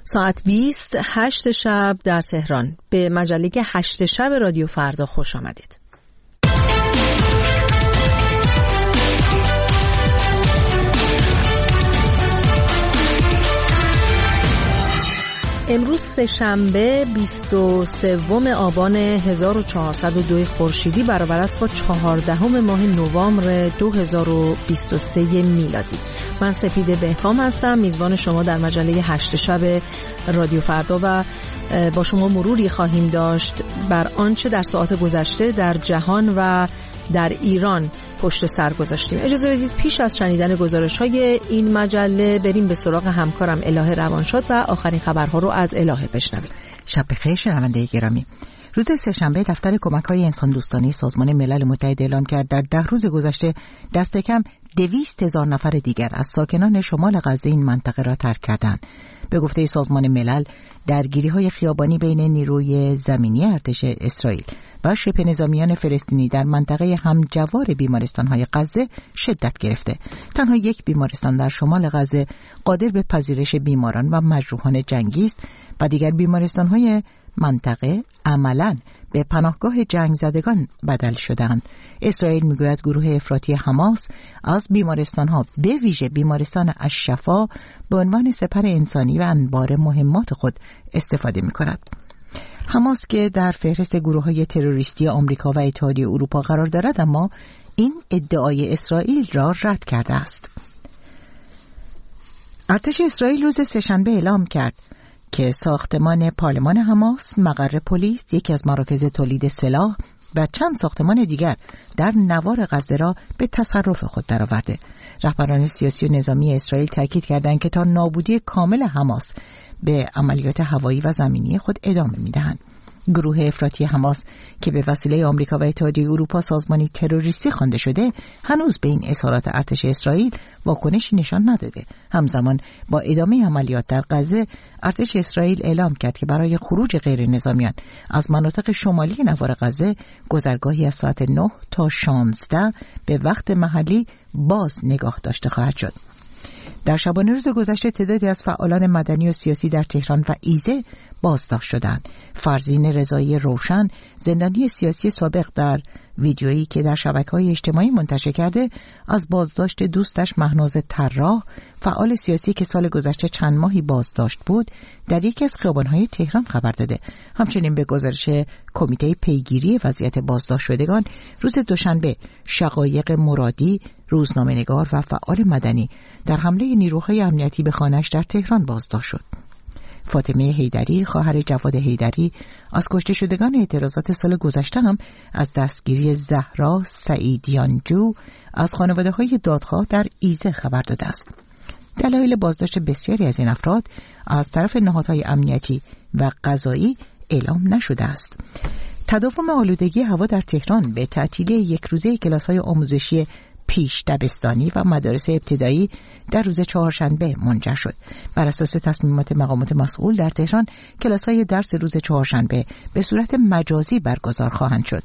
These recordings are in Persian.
ساعت 20 8 شب در تهران. به مجله 8 شب رادیو فردا خوش آمدید. امروز سه‌شنبه 23 آبان 1402 خورشیدی برابر است با 14 ماه نوامبر 2023 میلادی. من سپیده بهکام هستم، میزبان شما در مجله 8 شب رادیو فردا و با شما مروری خواهیم داشت بر آنچه در ساعات گذشته در جهان و در ایران پشت سر گذاشتیم. اجازه بدید پیش از شنیدن گزارش‌های این مجله بریم به سراغ همکارم الهه روانشاد و آخرین خبرها رو از الهه بشنویم. شب بخیر شنونده گرامی. روز سه‌شنبه دفتر کمک‌های انسان دوستانه سازمان ملل متحد اعلام کرد در 10 روز گذشته دست کم 200,000 نفر دیگر از ساکنان شمال غزه این منطقه را ترک کردند. به گفته سازمان ملل، درگیری‌های خیابانی بین نیروی زمینی ارتش اسرائیل و شبه نظامیان فلسطینی در منطقه همجوار بیمارستان‌های غزه شدت گرفته. تنها یک بیمارستان در شمال غزه قادر به پذیرش بیماران و مجروحان جنگی است و دیگر بیمارستان‌های منطقه عملاً به پناهگاه جنگ زدگان بدل شدند. اسرائیل میگوید گروه افراطی حماس از بیمارستان‌ها به ویژه بیمارستان الشفا به عنوان سپر انسانی و انبار مهمات خود استفاده می‌کند. حماس که در فهرست گروه‌های تروریستی آمریکا و اتحادیه اروپا قرار دارد، اما این ادعای اسرائیل را رد کرده است. ارتش اسرائیل روز سه‌شنبه اعلام کرد که ساختمان پارلمان حماس، مقر پلیس، یکی از مراکز تولید سلاح و چند ساختمان دیگر در نوار غزه را به تصرف خود درآورده. رهبران سیاسی و نظامی اسرائیل تاکید کردند که تا نابودی کامل حماس به عملیات هوایی و زمینی خود ادامه می‌دهند. گروه افراطی حماس که به وسیله آمریکا و اتحادیه اروپا سازمانی تروریستی خوانده شده، هنوز به این اظهارات ارتش اسرائیل واکنشی نشان نداده. همزمان با ادامه عملیات در غزه، ارتش اسرائیل اعلام کرد که برای خروج غیر نظامیان از مناطق شمالی نوار غزه گذرگاهی از ساعت 9 تا 16 به وقت محلی باز نگاه داشته خواهد شد. در شبانه روز گذشته تعدادی از فعالان مدنی و سیاسی در تهران و ایزه بازداشت شدند. فرزین رضایی روشن، زندانی سیاسی سابق، در ویدیویی که در شبکه‌های اجتماعی منتشر کرده از بازداشت دوستش مهناز طراح، فعال سیاسی که سال گذشته چند ماهی بازداشت بود، در یکی از خیابان‌های تهران خبر داده. همچنین به گزارش کمیته پیگیری وضعیت بازداشت شدگان، روز دوشنبه شقایق مرادی، روزنامه‌نگار و فعال مدنی، در حمله نیروهای امنیتی به خانه‌اش در تهران بازداشت شد. فاطمه حیدری، خواهر جواد حیدری، از کشته شدگان اعتراضات سال گذشته هم از دستگیری زهرا سعیدیانجو از خانواده‌های دادخواه در ایزه خبر داده است. دلایل بازداشت بسیاری از این افراد از طرف نهادهای امنیتی و قضایی اعلام نشده است. تداوم آلودگی هوا در تهران به تعطیلی یک روزه کلاس‌های آموزشی پیش دبستانی و مدارس ابتدایی در روز چهارشنبه منجر شد. بر اساس تصمیمات مقامات مسئول در تهران، کلاس‌های درس روز چهارشنبه به صورت مجازی برگزار خواهند شد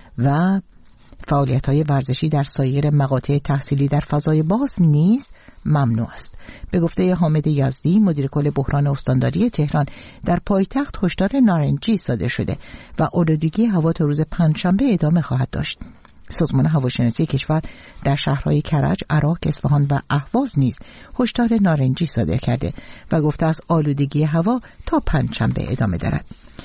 و فعالیت‌های ورزشی در سایر مقاطع تحصیلی در فضای باز نیز ممنوع است. به گفته حامد یزدی، مدیر کل بحران استانداری تهران، در پایتخت هشدار نارنجی صادر شده و آلودگی هوا تا روز پنجشنبه ادامه خواهد داشت. سازمان هواشناسی کشور در شهرهای کرج، عراق، اصفهان و اهواز نیز هشدار نارنجی صادر کرده و گفته از آلودگی هوا تا پنجشنبه ادامه دارد.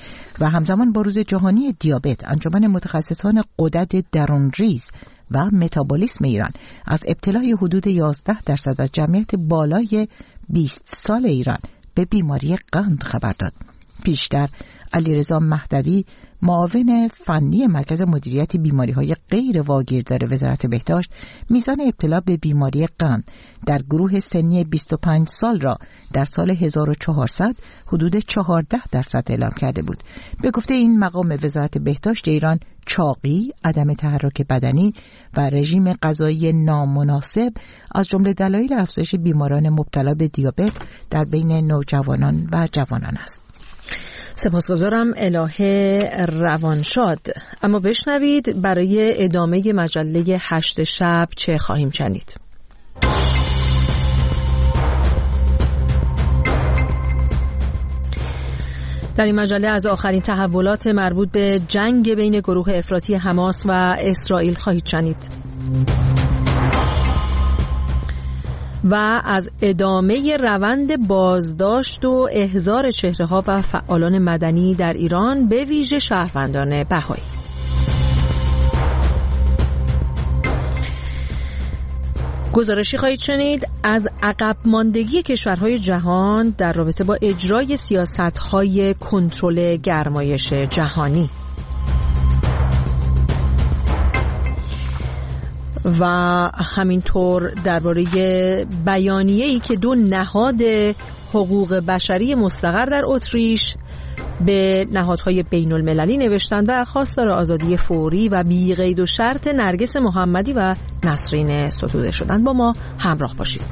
و همزمان با روز جهانی دیابت، انجمن متخصصان غدد درونریز و متابولیسم ایران از ابتلای حدود 11% از جمعیت بالای 20 سال ایران به بیماری قند خبر داد. پیشتر علیرضا مهدوی، معاون فنی مرکز مدیریت بیماری‌های غیر واگیردار وزارت بهداشت، میزان ابتلا به بیماری قند در گروه سنی 25 سال را در سال 1400 حدود 14% اعلام کرده بود. به گفته این مقام وزارت بهداشت ایران، چاقی، عدم تحرک بدنی و رژیم غذایی نامناسب از جمله دلایل افزایش بیماران مبتلا به دیابت در بین نوجوانان و جوانان است. سپاسگزارم الهه روانشاد. اما بشنوید برای ادامه مجله 8 شب چه خواهیم شنید. در این مجله از آخرین تحولات مربوط به جنگ بین گروه افراطی حماس و اسرائیل خواهید شنید و از ادامه روند بازداشت و احضار چهره‌ها و فعالان مدنی در ایران به ویژه شهروندان بهایی. گزارشی خواهید شنید از عقب ماندگی کشورهای جهان در رابطه با اجرای سیاست‌های کنترل گرمایش جهانی و همینطور درباره بیانیه‌ای که دو نهاد حقوق بشری مستقر در اتریش به نهادهای بین المللی نوشتند و خواستار آزادی فوری و بی قید و شرط نرگس محمدی و نسرین ستوده شدند. با ما همراه باشید.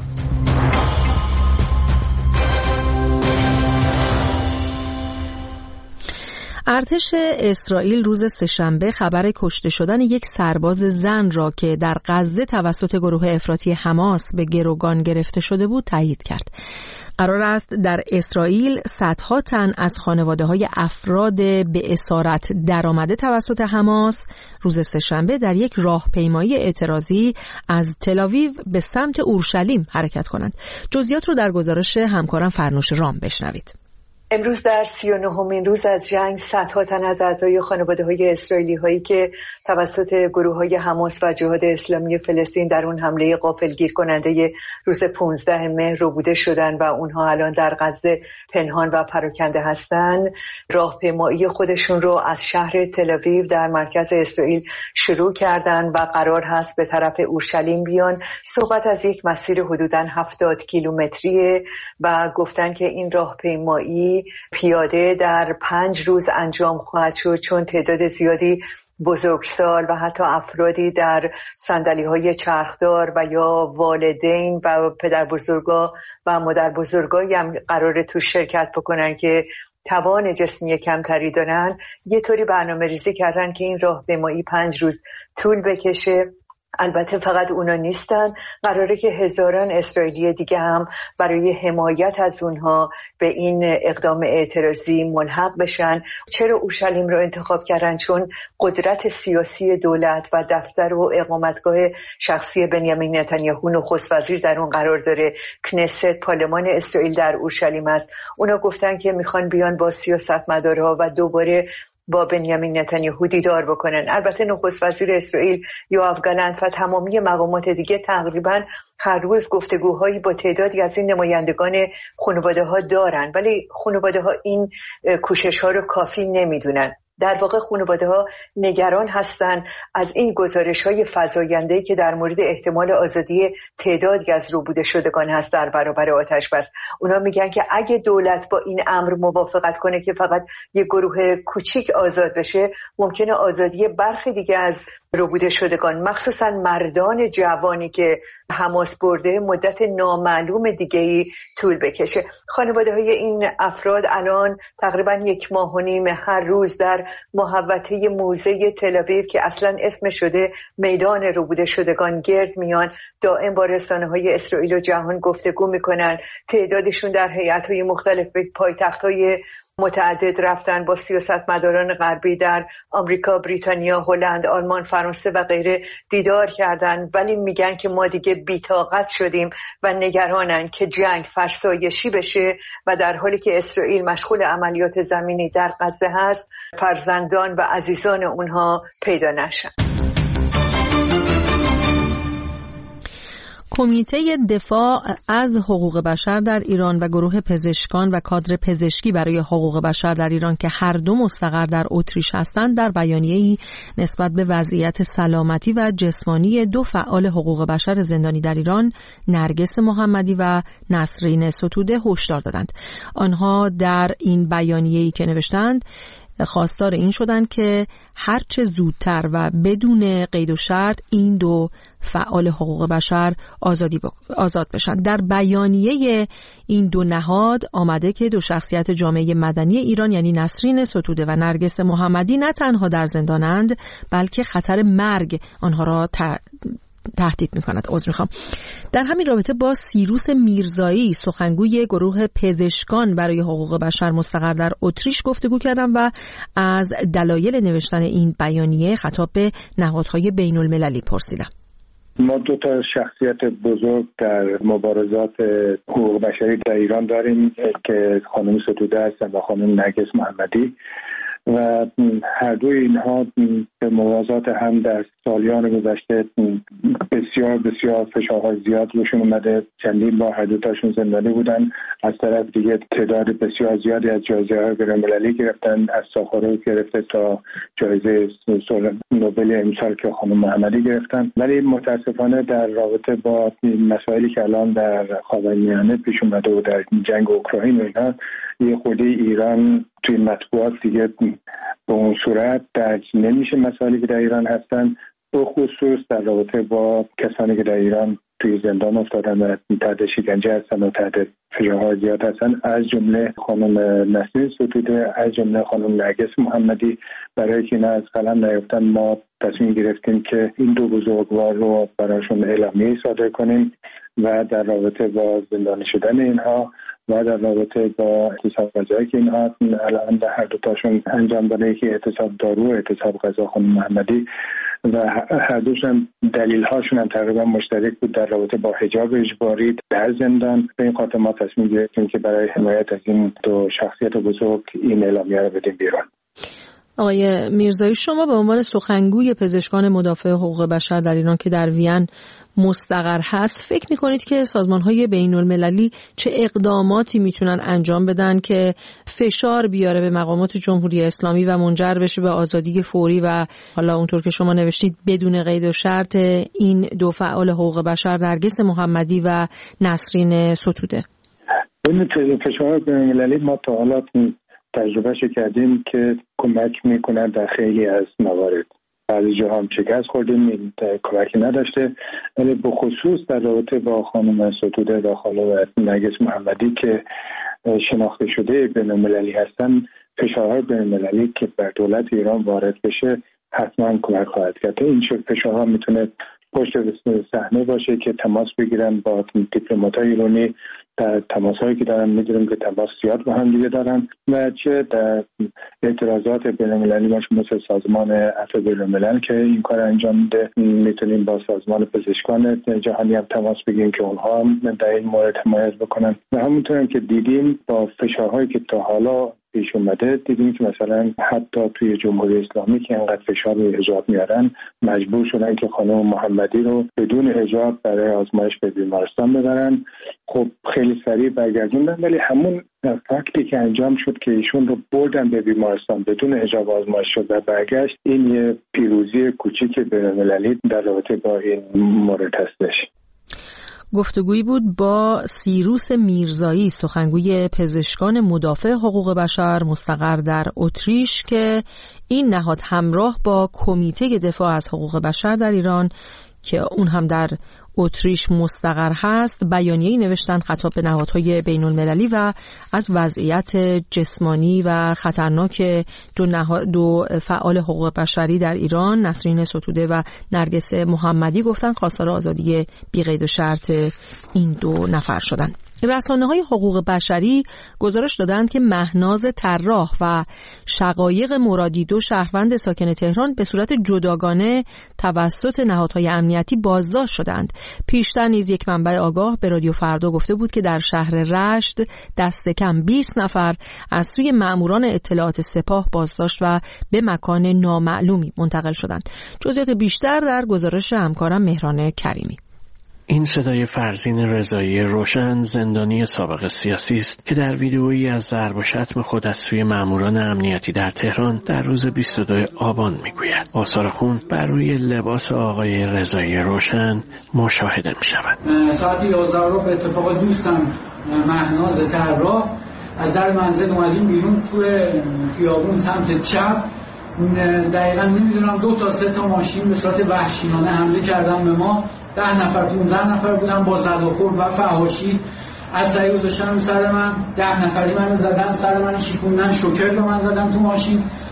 ارتش اسرائیل روز سه‌شنبه خبر کشته شدن یک سرباز زن را که در غزه توسط گروه افراطی حماس به گروگان گرفته شده بود تایید کرد. قرار است در اسرائیل صدها تن از خانواده‌های افراد به اسارت درآمده توسط حماس روز سه‌شنبه در یک راهپیمایی اعتراضی از تل‌آویو به سمت اورشلیم حرکت کنند. جزئیات رو در گزارش همکارم فرنوش رام بشنوید. امروز در 39مین روز از جنگ صدها تن از اعضای خانواده‌های اسرائیلی هایی که توسط گروه‌های حماس و جهاد اسلامی فلسطین در اون حمله غافلگیر کننده روز 15 مهر ربوده شدند و اونها الان در غزه پنهان و پراکنده هستند، راهپیمایی خودشون رو از شهر تل‌آویو در مرکز اسرائیل شروع کردن و قرار هست به طرف اورشلیم بیان. صحبت از یک مسیر حدوداً 70 کیلومتریه و گفتن که این راهپیمایی پیاده در 5 روز انجام خواهد شد، چون تعداد زیادی بزرگسال و حتی افرادی در صندلی‌های چرخدار و یا والدین و پدر بزرگا و مادر بزرگایی هم قراره تو شرکت بکنن که توان جسمی کمتری دارن. یه طوری برنامه ریزی کردن که این راهپیمایی 5 روز طول بکشه. البته فقط اونا نیستن، قراره که هزاران اسرائیلی دیگه هم برای حمایت از اونها به این اقدام اعتراضی ملحق بشن. چرا اورشلیم رو انتخاب کردن؟ چون قدرت سیاسی دولت و دفتر و اقامتگاه شخصی بنیامین نتانیاهو نخست وزیر در اون قرار داره. کنست، پارلمان اسرائیل در اورشلیم است. اونا گفتن که میخوان بیان با سیاستمدارها و دوباره با بنیامین نتانیاهو دیدار بکنن. البته نخست وزیر اسرائیل یوآف گالنت و تمامی مقامات دیگه تقریبا هر روز گفتگوهایی با تعدادی از این نمایندگان خانواده ها دارن، ولی خانواده ها این کوشش ها رو کافی نمیدونن. در واقع خانواده ها نگران هستن از این گزارش های فزاینده‌ای که در مورد احتمال آزادی تعدادی از ربوده شدگان هست در برابر آتش بس. اونا میگن که اگه دولت با این امر موافقت کنه که فقط یک گروه کوچیک آزاد بشه، ممکنه آزادی برخی دیگه از ربوده شدگان، مخصوصا مردان جوانی که حماس برده، مدت نامعلوم دیگه‌ای طول بکشه. خانواده های این افراد الان تقریبا 1.5 ماه هر روز در محوطه موزه تل‌آویو که اصلا اسم شده میدان ربوده شدگان گرد میان، دائم با رسانه‌های اسرائیل و جهان گفتگو میکنن. تعدادشون در هیئت‌های مختلف به پایتخت‌های متعدد رفتن، با سیاستمداران غربی در آمریکا، بریتانیا، هلند، آلمان، فرانسه و غیره دیدار کردن، ولی میگن که ما دیگه بی‌طاقت شدیم و نگرانن که جنگ فرسایشی بشه و در حالی که اسرائیل مشغول عملیات زمینی در غزه هست، فرزندان و عزیزان اونها پیدا نشن. کمیته دفاع از حقوق بشر در ایران و گروه پزشکان و کادر پزشکی برای حقوق بشر در ایران که هر دو مستقر در اتریش هستند، در بیانیه‌ای نسبت به وضعیت سلامتی و جسمانی دو فعال حقوق بشر زندانی در ایران، نرگس محمدی و نسرین ستوده، هشدار دادند. آنها در این بیانیه‌ای که نوشتند خواستار این شدند که هرچه زودتر و بدون قید و شرط این دو فعال حقوق بشر آزاد بشن. در بیانیه این دو نهاد آمده که دو شخصیت جامعه مدنی ایران یعنی نسرین ستوده و نرگس محمدی نه تنها در زندانند، بلکه خطر مرگ آنها را تهدید می‌کند. در همین رابطه با سیروس میرزایی سخنگوی گروه پزشکان برای حقوق بشر مستقر در اتریش گفتگو کردم و از دلایل نوشتن این بیانیه خطاب به نهادهای بین‌المللی پرسیدم. ما دو تا شخصیت بزرگ در مبارزات حقوق بشری در ایران داریم که خانم ستوده هستن و خانم نرگس محمدی و هر دوی اینها به موازات هم در سالیان گذشته بسیار فشارهای زیاد روشون اومده. چندین بار هر دوتاشون زندانی بودن. از طرف دیگه تعداد بسیار زیادی از جایزه‌های بین‌المللی گرفتن، از ساخاروف گرفته تا جایزه نوبل امسال که خانم محمدی گرفتن. ولی متاسفانه در رابطه با مسائلی که الان در خاورمیانه پیش اومده و در جنگ اوکراین و اینا، یه خورده ایران توی مطبوعات دیگه به اون صورت درک نمیشه مسائلی که در ایران هستن، به خصوص در رابطه با کسانی که در ایران توی زندان افتادن و تحت شکنجه هستن و تحت فشارهای زیاد هستن، از جمله خانم نسرین ستوده، از جمله خانم نرگس محمدی. برای که اینا از قلم نیفتن ما تصمیم گرفتیم که این دو بزرگوار رو براشون اعلامیه صادر کنیم و در رابطه با زندانی شدن اینها و در رابطه با اعتصاب غذایی که اینها الان در هر دوتاشون انجام داده، که اعتصاب دارو و اعتصاب غذا خانم محمدی، و هر دوشون دلیل هاشون هم تقریبا مشترک بود در رابطه با حجاب اجباری در زندان. به این خاطر ما تصمیم گرفتیم که برای حمایت از این دو شخصیت بزرگ این اعلامیه رو بدیم بیرون. آقای میرزایی، شما به عنوان سخنگوی پزشکان مدافع حقوق بشر در ایران که در وین مستقر هست، فکر می‌کنید که سازمان‌های بین‌المللی چه اقداماتی میتونن انجام بدن که فشار بیاره به مقامات جمهوری اسلامی و منجر بشه به آزادی فوری و حالا اونطور که شما نوشتید بدون قید و شرط این دو فعال حقوق بشر نرگس محمدی و نسرین ستوده؟ این فشار بین‌المللی ما تا حالا تجربهش کردیم که کمک میکنن در خیلی از موارد. بعضی جاها هم شکست خوردیم، کمکی نداشته، ولی به خصوص در رابطه با خانم ستوده و خانم نرگس محمدی که شناخته شده بین‌المللی هستن، فشارهای بین‌المللی که بر دولت ایران وارد بشه حتما کمک خواهد کرد. این فشارها میتونه پشت صحنه باشه که تماس بگیرن با دیپلمات‌های ایرانی. در تماس‌هایی که دارن می‌دونیم که تماس زیاد با هم دیگه دارن و چه در اعتراضات بین‌المللی مثل سازمان عفو بین‌الملل که این کار انجام میده، میتونیم با سازمان پزشکان جهانی هم تماس بگیریم که اونها هم در این مورد حمایت بکنن. و همونطور هم که دیدیم با فشارهایی که تا حالا پیش اومده، دیدیم که مثلا حتی توی جمهوری اسلامی که انقدر فشار روی حجاب میارن، مجبور شدن که خانم محمدی رو بدون حجاب برای آزمایش به بیمارستان ببرن. خب خیلی سریع برگردوندن، ولی همون فکتی که انجام شد که ایشون رو بردن به بیمارستان بدون حجاب آزمایش شد و برگشت، این یه پیروزی کوچیک بین‌المللی در رابطه با این مورد هستش. گفتگویی بود با سیروس میرزایی، سخنگوی پزشکان مدافع حقوق بشر مستقر در اتریش، که این نهاد همراه با کمیته دفاع از حقوق بشر در ایران که اون هم در اتریش مستقر هست، بیانیه‌ای نوشتن خطاب به نهادهای بین‌المللی و از وضعیت جسمانی و خطرناک دو فعال حقوق بشری در ایران، نسرین ستوده و نرگس محمدی، گفتن خواستار آزادی بی قید و شرط این دو نفر شدن. رسانه‌های حقوق بشری گزارش دادند که مهناز طراح و شقایق مرادی، دو شهروند ساکن تهران، به صورت جداگانه توسط نهادهای امنیتی بازداشت شدند. پیشتر نیز یک منبع آگاه به رادیو فردا گفته بود که در شهر رشت دست کم 20 نفر از سوی مأموران اطلاعات سپاه بازداشت و به مکان نامعلومی منتقل شدند. جزئیات بیشتر در گزارش همکارم مهران کریمی. این صدای فرزین رضایی روشن، زندانی سابق سیاسی است که در ویدئویی از ضرب و شتم خود از سوی ماموران امنیتی در تهران در روز 22 آبان میگوید. آثار خون بر روی لباس آقای رضایی روشن مشاهده می شود. ساعت 11 رو به اتفاق دوستم مهناز طراح از در منزل اومدیم بیرون توی خیابون سمت چپ. دقیقا نمیدونم 2 تا 3 تا ماشین به صورت وحشیانه حمله کردن به ما. 10 نفر 15 نفر بودن با زد و خورد و فحاشی. از سعی گذاشتن رو سر من. 10 نفری منو زدن، سر من شکوندن، شوکر به من زدن تو ماشین.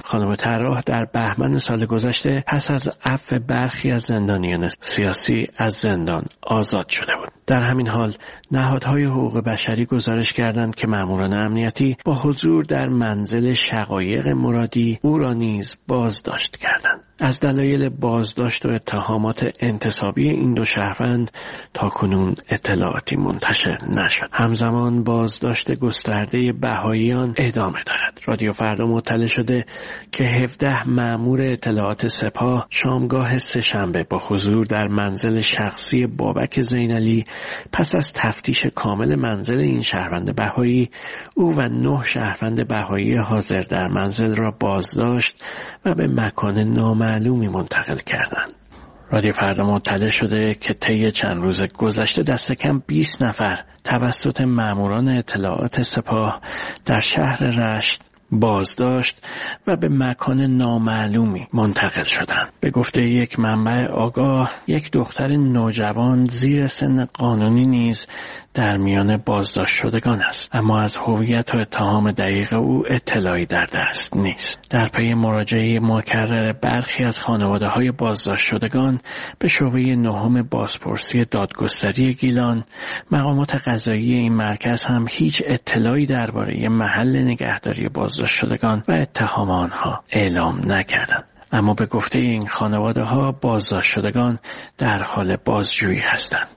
خانم طراح در بهمن سال گذشته پس از عفو برخی از زندانیان سیاسی از زندان آزاد شده بود. در همین حال نهادهای حقوق بشری گزارش کردند که ماموران امنیتی با حضور در منزل شقایق مرادی او را نیز بازداشت کردند. از دلایل بازداشت و اتهامات انتصابی این دو شهروند تاکنون اطلاعاتی منتشر نشد. همزمان بازداشت گسترده بهائیان ادامه دارد. رادیو فردا مطلع شده که 17 مأمور اطلاعات سپاه شامگاه سه‌شنبه با حضور در منزل شخصی بابک زینعلی پس از تفتیش کامل منزل این شهروند بهایی، او و 9 شهروند بهایی حاضر در منزل را بازداشت و به مکان نامعلومی منتقل کردند. رادیو فردا مطلع شده که طی چند روز گذشته دست کم 20 نفر توسط ماموران اطلاعات سپاه در شهر رشت بازداشت و به مکان نامعلومی منتقل شدند. به گفته یک منبع آگاه، یک دختر نوجوان زیر سن قانونی نیز در میان بازداشت شدگان است، اما از هویت و اتهام دقیق او اطلاعی در دست نیست. در پی مراجعه مکرر برخی از خانواده‌های بازداشت شدگان به شعبه 9 بازپرسی دادگستری گیلان، مقامات قضایی این مرکز هم هیچ اطلاعی درباره محل نگهداری بازداشت شدگان و اتهام آنها اعلام نکردند. اما به گفته این خانواده‌ها بازداشت شدگان در حال بازجویی هستند.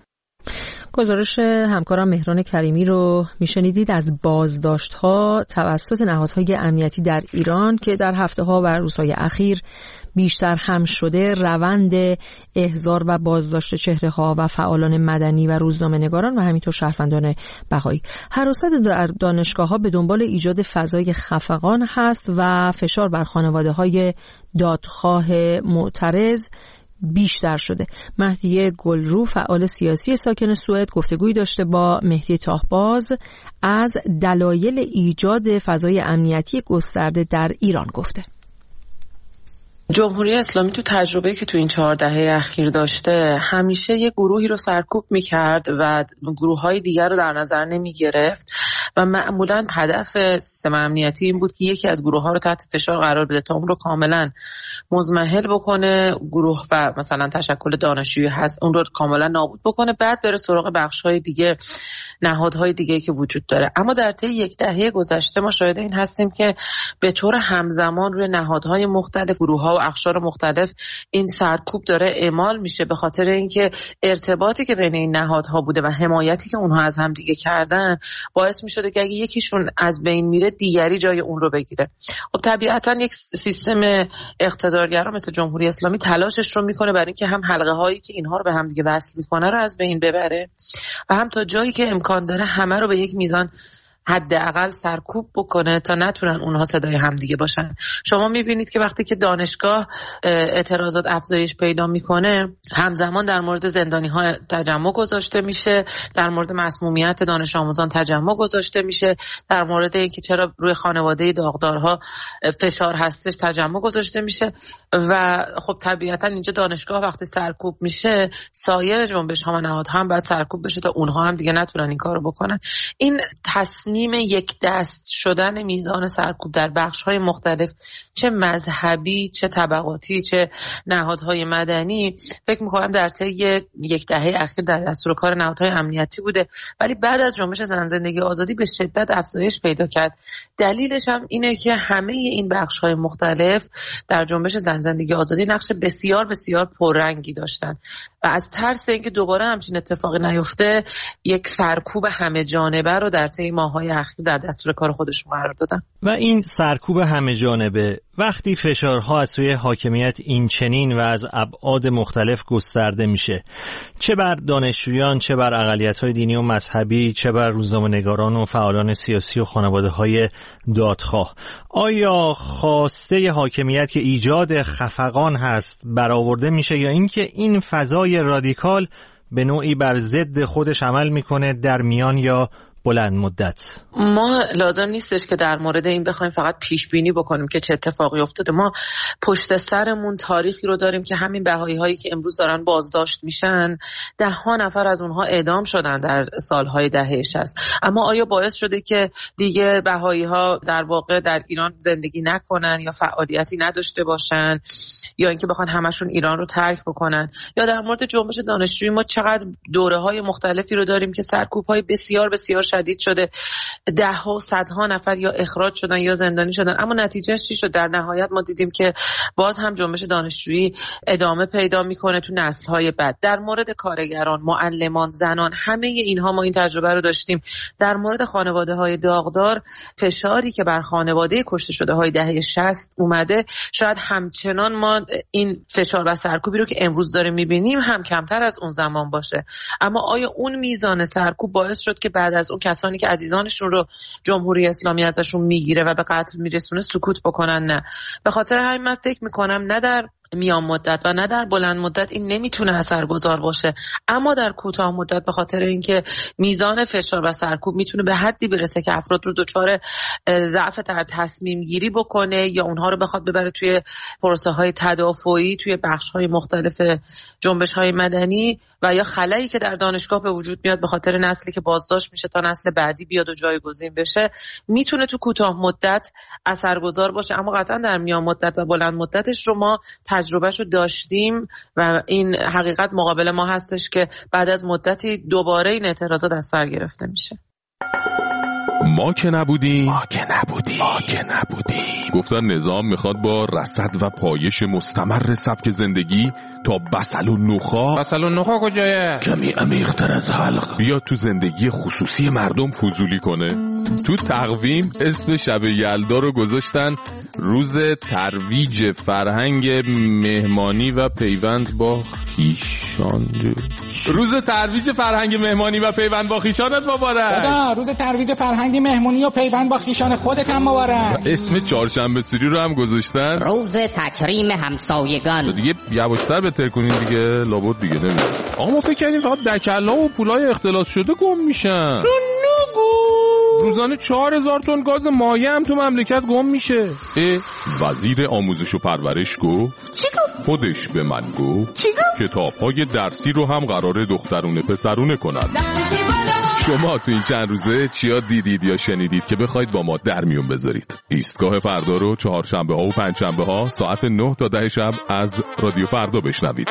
گزارش همکارم مهران کریمی رو میشنیدید از بازداشت‌ها توسط نهادهای امنیتی در ایران که در هفته‌ها و روزهای اخیر بیشتر هم شده. روند احضار و بازداشت چهره‌ها و فعالان مدنی و روزنامه‌نگاران و همینطور شهروندان بهایی. حراست در دانشگاه‌ها به دنبال ایجاد فضای خفقان هست و فشار بر خانواده‌های دادخواه معترض بیشتر شده. مهدی گلرو فعال سیاسی ساکن سوئد گفتگویی داشته با مهدی تاهباز از دلایل ایجاد فضای امنیتی گسترده در ایران گفته. جمهوری اسلامی تو تجربه‌ای که تو این 4 دهه اخیر داشته همیشه یه گروهی رو سرکوب می‌کرد و گروه‌های دیگر رو در نظر نمی‌گرفت و معمولاً هدف سیستم امنیتی این بود که یکی از گروه‌ها رو تحت فشار قرار بده تا اون رو کاملاً مضمحل بکنه، گروه و مثلا تشکل دانشجویی هست اون رو کاملاً نابود بکنه، بعد بره سراغ بخش‌های دیگه، نهادهای دیگه که وجود داره. اما در طی 1 دهه گذشته ما شاهد این هستیم که به طور همزمان روی نهادهای مختلف، گروه‌ها و اقشار مختلف این سرکوب داره اعمال میشه، به خاطر اینکه ارتباطی که بین این نهادها بوده و حمایتی که اونها از هم دیگه کردن باعث میشده که اگه یکیشون از بین میره دیگری جای اون رو بگیره. خب طبیعتا یک سیستم اقتدارگرا مثل جمهوری اسلامی تلاشش رو میکنه برای اینکه هم حلقه هایی که اینها رو به هم دیگه وصل میکنه رو از بین ببره و هم تا جایی که امکان داره همه رو به یک میزان حداقل سرکوب بکنه تا نتونن اونها صدای همدیگه باشن. شما میبینید که وقتی که دانشگاه اعتراضات افزایش پیدا میکنه، همزمان در مورد زندانی‌ها تجمع گذاشته میشه، در مورد مسمومیت دانش آموزان تجمع گذاشته میشه، در مورد اینکه چرا روی خانواده داغدارها فشار هستش تجمع گذاشته میشه و خب طبیعتا اینجا دانشگاه وقتی سرکوب میشه، سایر جنبش‌ها و نهادها هم باید سرکوب بشه تا اونها هم دیگه نتونن این کارو بکنن. این تصمیم یک دست شدن میزان سرکوب در بخش‌های مختلف، چه مذهبی، چه طبقاتی، چه نهادهای مدنی، فکر می‌کنم در طی 1 دهه اخیر در دستور کار نهادهای امنیتی بوده، ولی بعد از جنبش زن زندگی آزادی به شدت افزایش پیدا کرد. دلیلش هم اینه که همه این بخش‌های مختلف در جنبش زن زندگی آزادی نقش بسیار بسیار پررنگی داشتن و از ترس اینکه دوباره همچین اتفاقی نیفته، یک سرکوب همه جانبه رو در طی ماه‌های اخیر در دستور کار خودشون قرار دادن. و این سرکوب همه جانبه وقتی فشارها از سوی حاکمیت این چنین و از ابعاد مختلف گسترده میشه، چه بر دانشجویان، چه بر اقلیت‌های دینی و مذهبی، چه بر روزنامه‌نگاران و فعالان سیاسی و خانواده‌های دادخواه، آیا خواسته حاکمیت که ایجاد خفقان هست برآورده میشه یا اینکه این فضای رادیکال به نوعی بر ضد خودش عمل میکنه در میان یا بلند مدت؟ ما لازم نیستش که در مورد این بخوایم فقط پیش بینی بکنیم که چه اتفاقی افتاده. ما پشت سرمون تاریخی رو داریم که همین بهایی هایی که امروز دارن بازداشت میشن، 10 نفر از اونها اعدام شدن در سالهای دهه 60. اما آیا باعث شده که دیگه بهایی ها در واقع در ایران زندگی نکنن یا فعالیتی نداشته باشن یا اینکه بخوان همشون ایران رو ترک بکنن؟ یا در مورد جنبش دانشجویی ما چقدر دوره‌های مختلفی رو داریم که سرکوب‌های بسیار بسیار شدید شده، 10 ها 100 نفر یا اخراج شدن یا زندانی شدن. اما نتیجهش چی شد؟ در نهایت ما دیدیم که باز هم جنبش دانشجویی ادامه پیدا میکنه تو نسل‌های بعد. در مورد کارگران، معلمان، زنان، همه اینها ما این تجربه رو داشتیم. در مورد خانواده‌های داغدار، فشاری که بر خانواده کشته شده‌های دهه 60 اومده، شاید همچنان ما این فشار و سرکوبی رو که امروز داریم می‌بینیم هم کمتر از اون زمان باشه. اما آیا اون میزان سرکوب باعث شد که بعد از اون کسانی که عزیزانشون رو جمهوری اسلامی ازشون میگیره و به قتل میرسونه سکوت بکنن؟ نه. به خاطر همین من فکر میکنم نه در میان مدت و نه در بلند مدت این نمیتونه اثرگذار باشه، اما در کوتاه مدت به خاطر اینکه میزان فشار و سرکوب میتونه به حدی برسه که افراد رو دچار ضعف در تصمیم گیری بکنه یا اونها رو بخواد ببره توی پروسه های تدافعی توی بخش های مختلف جنبش های مدنی و یا خلایی که در دانشگاه به وجود میاد به خاطر نسلی که بازداشت میشه تا نسل بعدی بیاد و جایگزین بشه، میتونه تو کوتاه مدت اثرگذار باشه. اما قطعا در میان مدت و بلند مدتش رو ما تجربهشو داشتیم و این حقیقت مقابل ما هستش که بعد از مدتی دوباره این اعتراضات از سر گرفته میشه. ما که نبودیم گفتن نظام میخواد با رصد و پایش مستمر سبک زندگی تا بسل و نخا کجایه؟ کمی عمیق‌تر از حلق بیاد تو زندگی خصوصی مردم فضولی کنه. تو تقویم اسم شب یلدا رو گذاشتن روز ترویج فرهنگ مهمانی و پیوند با خیشان. روز ترویج فرهنگ مهمانی و پیوند با خیشانت مبارک. خدا روز ترویج فرهنگ مهمانی و پیوند با خیشان خودت هم مبارک. اسم چهارشنبه سوری رو هم گذاشتن روز تکریم همسایگان. دیگه یواشتر بهتر کنین دیگه، لابد دیگه نمیدونم. آقا ما فکر کردیم فقط دکلا و پولای اختلاس شده گم میشن. روزانه 4000 تن گاز مایع هم تو مملکت گم میشه. وزیر آموزش و پرورش گفت. چی گفت؟ خودش به من گفت. چی گفت؟ کتاب‌های درسی رو هم قراره دخترونه پسرونه کنن. شما تو این چند روزه چیا دیدید یا شنیدید که بخواید با ما در میون بذارید؟ ایستگاه فردا رو چهارشنبه ها و پنجشنبه ها ساعت 9 تا 10 شب از رادیو فردا بشنوید.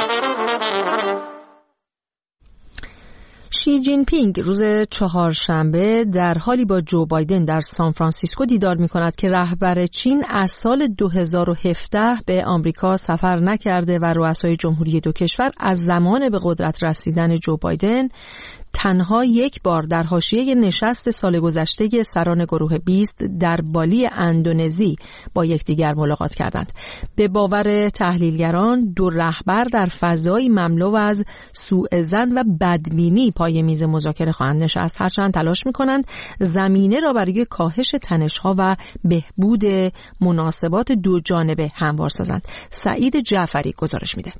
شی جین پینگ روز چهارشنبه در حالی با جو بایدن در سان فرانسیسکو دیدار می‌کند که رهبر چین از سال 2017 به آمریکا سفر نکرده و رؤسای جمهوری دو کشور از زمان به قدرت رسیدن جو بایدن تنها یک بار در حاشیه نشست سال گذشته سران گروه 20 در بالی اندونزی با یکدیگر ملاقات کردند. به باور تحلیلگران دو رهبر در فضایی مملو از سوء ظن و بدبینی پای میز مذاکره خواهند نشست، هرچند تلاش می‌کنند زمینه را برای کاهش تنش‌ها و بهبود مناسبات دو جانبه هموار سازند. سعید جعفری گزارش میده.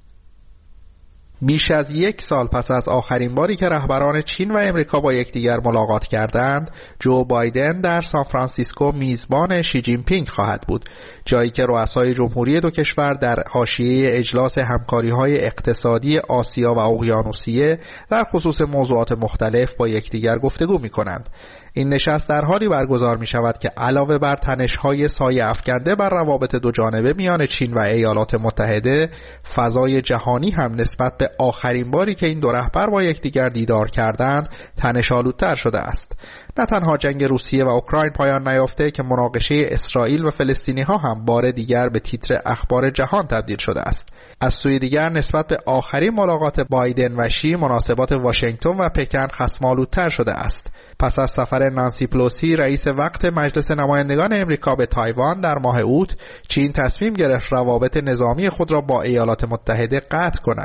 بیش از یک سال پس از آخرین باری که رهبران چین و امریکا با یکدیگر ملاقات کردند، جو بایدن در سان فرانسیسکو میزبان شی جین پینگ خواهد بود، جایی که رؤسای جمهوری دو کشور در حاشیه اجلاس همکاری‌های اقتصادی آسیا و اقیانوسیه در خصوص موضوعات مختلف با یکدیگر گفتگو می‌کنند. این نشست در حالی برگزار می شود که علاوه بر تنش‌های سایه افکنده بر روابط دو جانبه میان چین و ایالات متحده، فضای جهانی هم نسبت به آخرین باری که این دو رهبر با یکدیگر دیدار کردند تنش‌آلودتر شده است. نه تنها جنگ روسیه و اوکراین پایان نیافته که مناقشه اسرائیل و فلسطینی‌ها هم بار دیگر به تیتر اخبار جهان تبدیل شده است. از سوی دیگر نسبت به آخرین ملاقات بایدن و شی مناسبات واشنگتن و پکن خصم‌آلودتر شده است. پس از سفر نانسی پلوسی رئیس وقت مجلس نمایندگان امریکا به تایوان در ماه اوت، چین تصمیم گرفت روابط نظامی خود را با ایالات متحده قطع کند.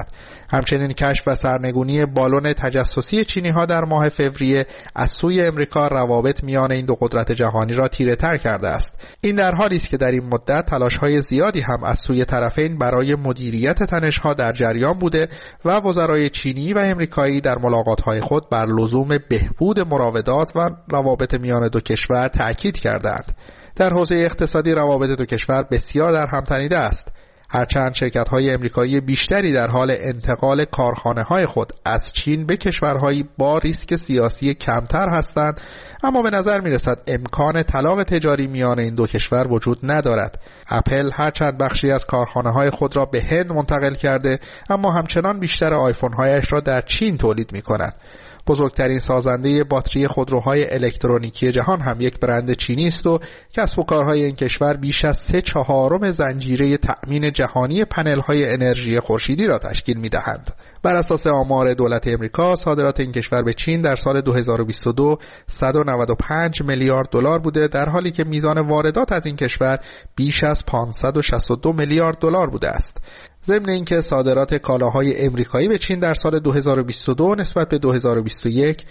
همچنین کشف و سرنگونی بالون تجسسی چینی‌ها در ماه فوریه از سوی امریکا روابط میان این دو قدرت جهانی را تیره‌تر کرده است. این در حالی است که در این مدت تلاش‌های زیادی هم از سوی طرفین برای مدیریت تنش‌ها در جریان بوده و وزرای چینی و امریکایی در ملاقات‌های خود بر لزوم بهبود مراودات و روابط میان دو کشور تأکید کردند. در حوزه اقتصادی روابط دو کشور بسیار در هم تنیده است. هرچند شرکت‌های امریکایی بیشتری در حال انتقال کارخانه‌های خود از چین به کشورهایی با ریسک سیاسی کمتر هستند، اما به نظر می‌رسد امکان طلاق تجاری میان این دو کشور وجود ندارد. اپل هرچند بخشی از کارخانه‌های خود را به هند منتقل کرده، اما همچنان بیشتر آیفون‌هایش را در چین تولید می‌کند. بزرگترین سازنده باتری خودروهای الکترونیکی جهان هم یک برند چینی است و کسب و کارهای این کشور بیش از 3/4 زنجیره تأمین جهانی پنل‌های انرژی خورشیدی را تشکیل می‌دهند. بر اساس آمار دولت امریکا، صادرات این کشور به چین در سال 2022 195 میلیارد دلار بوده، در حالی که میزان واردات از این کشور بیش از 562 میلیارد دلار بوده است. ضمن اینکه صادرات کالاهای امریکایی به چین در سال 2022 نسبت به 2021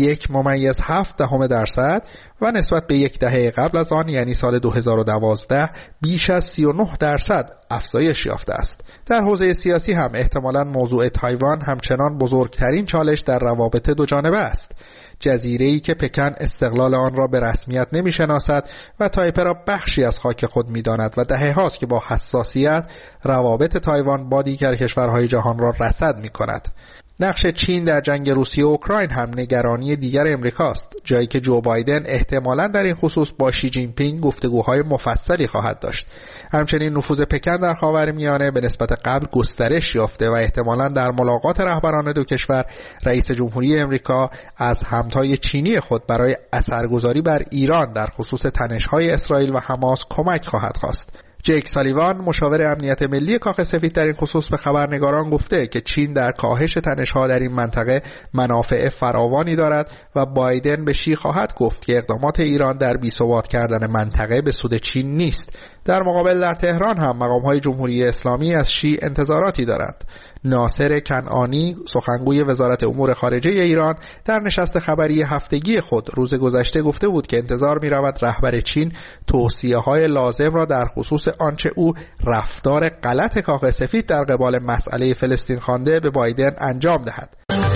1.7% و نسبت به یک دهه قبل از آن یعنی سال 2012 بیش از 39% افزایش یافته است. در حوزه سیاسی هم احتمالاً موضوع تایوان همچنان بزرگترین چالش در روابط دو جانبه است. جزیره‌ای که پکن استقلال آن را به رسمیت نمی‌شناسد و تایپه را بخشی از خاک خود می‌داند و دهه‌هاست که با حساسیت روابط تایوان با دیگر کشورهای جهان را رصد می‌کند. نقش چین در جنگ روسیه و اوکراین هم نگرانی دیگر امریکاست، جایی که جو بایدن احتمالاً در این خصوص با شی جین پینگ گفتگوهای مفصلی خواهد داشت. همچنین نفوذ پکن در خاورمیانه به نسبت قبل گسترش یافته و احتمالاً در ملاقات رهبران دو کشور رئیس جمهوری امریکا از همتای چینی خود برای اثرگذاری بر ایران در خصوص تنش‌های اسرائیل و حماس کمک خواهد خواست. جیک سالیوان مشاور امنیت ملی کاخ سفید در این خصوص به خبرنگاران گفته که چین در کاهش تنش‌ها در این منطقه منافع فراوانی دارد و بایدن به شی خواهد گفت که اقدامات ایران در بی‌ثبات کردن منطقه به سود چین نیست. در مقابل در تهران هم مقام‌های جمهوری اسلامی از شی انتظاراتی دارند. ناصر کنعانی سخنگوی وزارت امور خارجه ایران در نشست خبری هفتگی خود روز گذشته گفته بود که انتظار می‌رود رهبر چین توصیه‌های لازم را در خصوص آنچه او رفتار غلط کاخ سفید در قبال مسئله فلسطین خوانده به بایدن انجام دهد.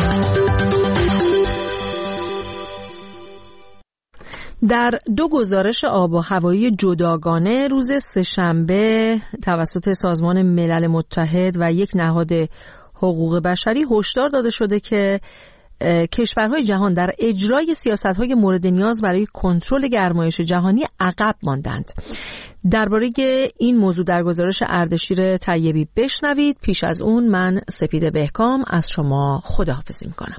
در دو گزارش آب و هوایی جداگانه روز سه‌شنبه توسط سازمان ملل متحد و یک نهاد حقوق بشری هشدار داده شده که کشورهای جهان در اجرای سیاست‌های مورد نیاز برای کنترل گرمایش جهانی عقب ماندند. درباره این موضوع در گزارش اردشیر طیبی بشنوید. پیش از اون من سپیده بهکام از شما خداحافظی می‌کنم.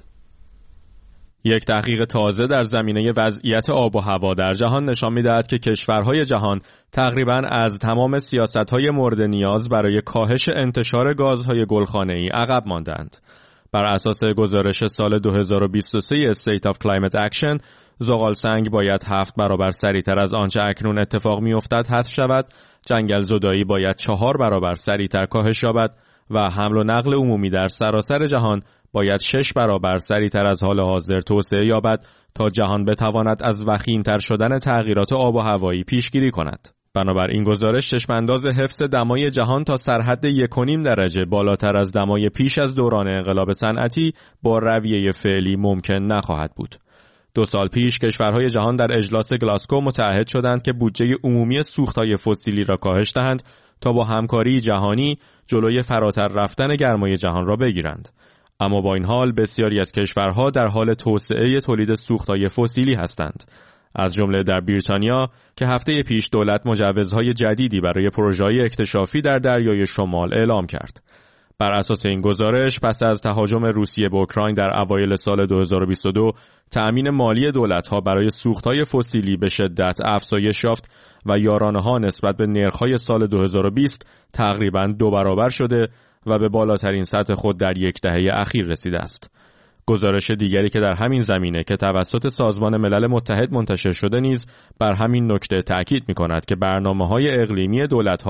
یک تحقیق تازه در زمینه وضعیت آب و هوا در جهان نشان می‌دهد که کشورهای جهان تقریباً از تمام سیاست‌های مورد نیاز برای کاهش انتشار گازهای گلخانه‌ای عقب ماندند. بر اساس گزارش سال 2023 State of Climate Action، زغالسنگ باید 7 برابر سریعتر از آنچه اکنون اتفاق می‌افتد حذف شود، جنگل زدایی باید 4 برابر سریعتر کاهش یابد و حمل و نقل عمومی در سراسر جهان باید 6 برابر سریعتر از حال حاضر توسعه یابد تا جهان بتواند از وخیم‌تر شدن تغییرات آب و هوایی پیشگیری کند. بنابراین گزارش چشمانداز حفظ دمای جهان تا سرحد 1.5 درجه بالاتر از دمای پیش از دوران انقلاب صنعتی با رویه فعلی ممکن نخواهد بود. 2 سال پیش کشورهای جهان در اجلاس گلاسکو متعهد شدند که بودجه عمومی سوختهای فسیلی را کاهش دهند تا با همکاری جهانی جلوی فراتر رفتن گرمای جهان را بگیرند. اما با این حال بسیاری از کشورها در حال توسعه تولید سوختهای فسیلی هستند. از جمله در بریتانیا که هفته پیش دولت مجوزهای جدیدی برای پروژه‌های اکتشافی در دریای شمال اعلام کرد. بر اساس این گزارش پس از تهاجم روسیه به اوکراین در اوایل سال 2022 تأمین مالی دولت‌ها برای سوختهای فسیلی به شدت افزایش یافت و یارانه‌ها نسبت به نرخ‌های سال 2020 تقریباً 2 برابر شده و به بالاترین سطح خود در یک دهه اخیر رسیده است. گزارش دیگری که در همین زمینه که توسط سازمان ملل متحد منتشر شده نیز بر همین نکته تأکید می‌کند که برنامه‌های اقلیمی دولت‌ها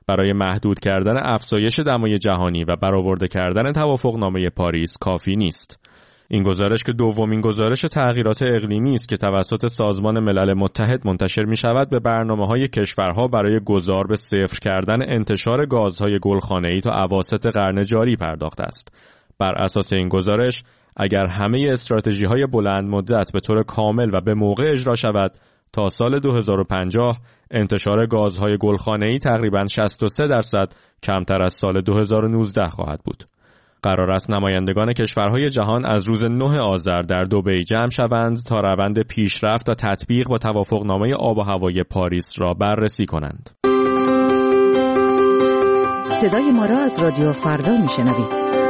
برای محدود کردن افزایش دمای جهانی و برآورده کردن توافقنامه پاریس کافی نیست. این گزارش که دومین گزارش تغییرات اقلیمی است که توسط سازمان ملل متحد منتشر می شود، به برنامه‌های کشورها برای گذار به صفر کردن انتشار گازهای گلخانه‌ای تا اواسط قرن جاری پرداخته است. بر اساس این گزارش، اگر همه استراتژی‌های بلند مدت به طور کامل و به موقع اجرا شود، تا سال 2050 انتشار گازهای گلخانه‌ای تقریباً 63% کمتر از سال 2019 خواهد بود. قرار است نمایندگان کشورهای جهان از روز 9 آذر در دبی جمع شوند تا روند پیشرفت و تطبیق با توافقنامه آب و هوای پاریس را بررسی کنند. صدای ما را از رادیو فردا میشنوید.